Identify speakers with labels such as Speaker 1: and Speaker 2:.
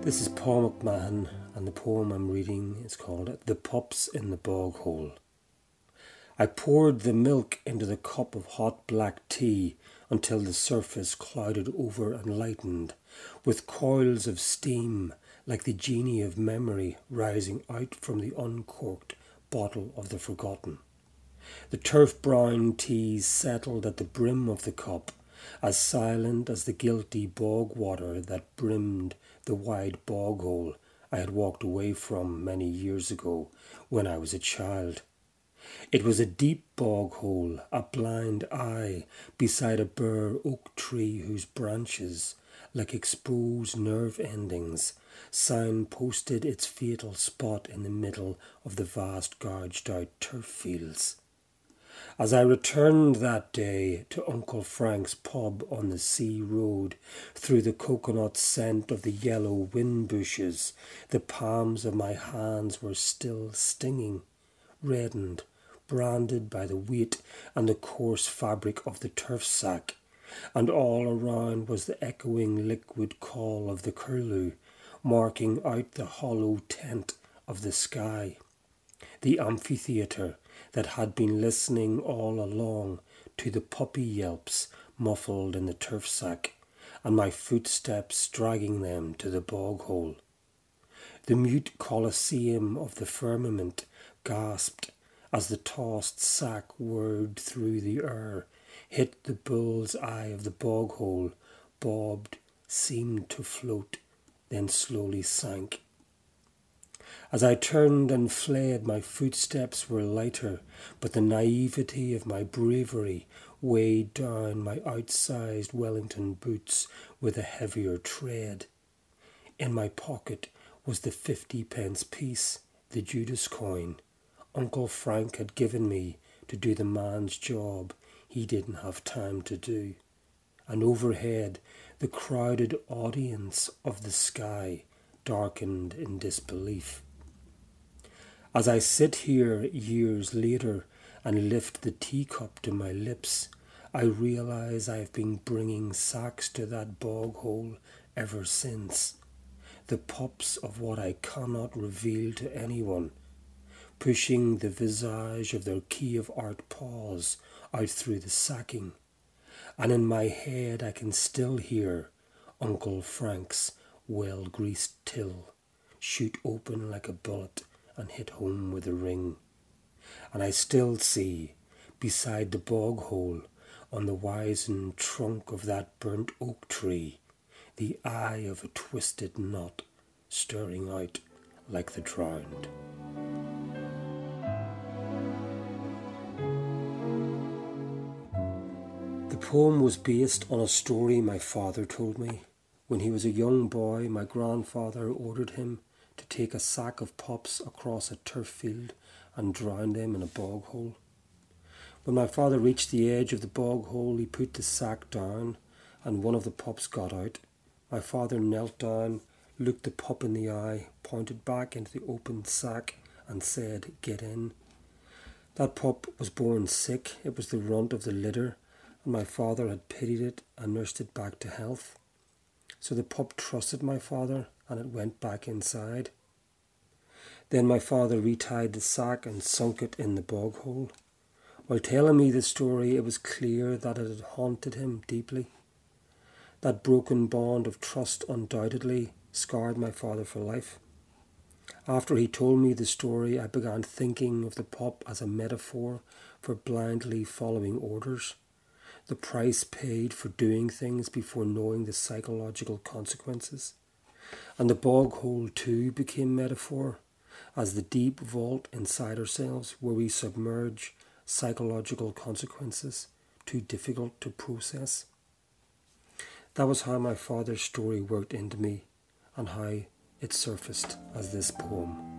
Speaker 1: This is Paul McMahon, and the poem I'm reading is called The Pups in the Bog Hole. I poured the milk into the cup of hot black tea until the surface clouded over and lightened, with coils of steam like the genie of memory rising out from the uncorked bottle of the forgotten. The turf-brown tea settled at the brim of the cup, as silent as the guilty bog water that brimmed the wide bog hole I had walked away from many years ago when I was a child. It was a deep bog hole, a blind eye beside a bare oak tree whose branches, like exposed nerve endings, signposted its fatal spot in the middle of the vast gouged-out turf fields. As I returned that day to Uncle Frank's pub on the sea road, through the coconut scent of the yellow wind bushes, the palms of my hands were still stinging, reddened, branded by the weight and the coarse fabric of the turf sack, and all around was the echoing liquid call of the curlew, marking out the hollow tent of the sky, the amphitheatre that had been listening all along to the puppy yelps muffled in the turf sack, and my footsteps dragging them to the bog hole. The mute colosseum of the firmament gasped as the tossed sack whirred through the air, hit the bull's eye of the bog hole, bobbed, seemed to float, then slowly sank. As I turned and fled, my footsteps were lighter, but the naivety of my bravery weighed down my outsized Wellington boots with a heavier tread. In my pocket was the 50-pence piece, the Judas coin, Uncle Frank had given me to do the man's job he didn't have time to do. And overhead, the crowded audience of the sky darkened in disbelief. As I sit here years later and lift the teacup to my lips, I realise I've been bringing sacks to that bog hole ever since. The pups of what I cannot reveal to anyone, pushing the visage of their key of art paws out through the sacking. And in my head I can still hear Uncle Frank's well-greased till shoot open like a bullet and hit home with a ring. And I still see, beside the bog hole, on the wizened trunk of that burnt oak tree, the eye of a twisted knot stirring out like the drowned. The poem was based on a story my father told me. When he was a young boy, my grandfather ordered him to take a sack of pups across a turf field and drown them in a bog hole. When my father reached the edge of the bog hole, he put the sack down and one of the pups got out. My father knelt down, looked the pup in the eye, pointed back into the open sack and said, "Get in." That pup was born sick. It was the runt of the litter, and my father had pitied it and nursed it back to health. So the pup trusted my father and it went back inside. Then my father retied the sack and sunk it in the bog hole. While telling me the story, it was clear that it had haunted him deeply. That broken bond of trust undoubtedly scarred my father for life. After he told me the story, I began thinking of the pup as a metaphor for blindly following orders, the price paid for doing things before knowing the psychological consequences. And the bog hole too became metaphor, as the deep vault inside ourselves where we submerge psychological consequences too difficult to process. That was how my father's story worked into me and how it surfaced as this poem.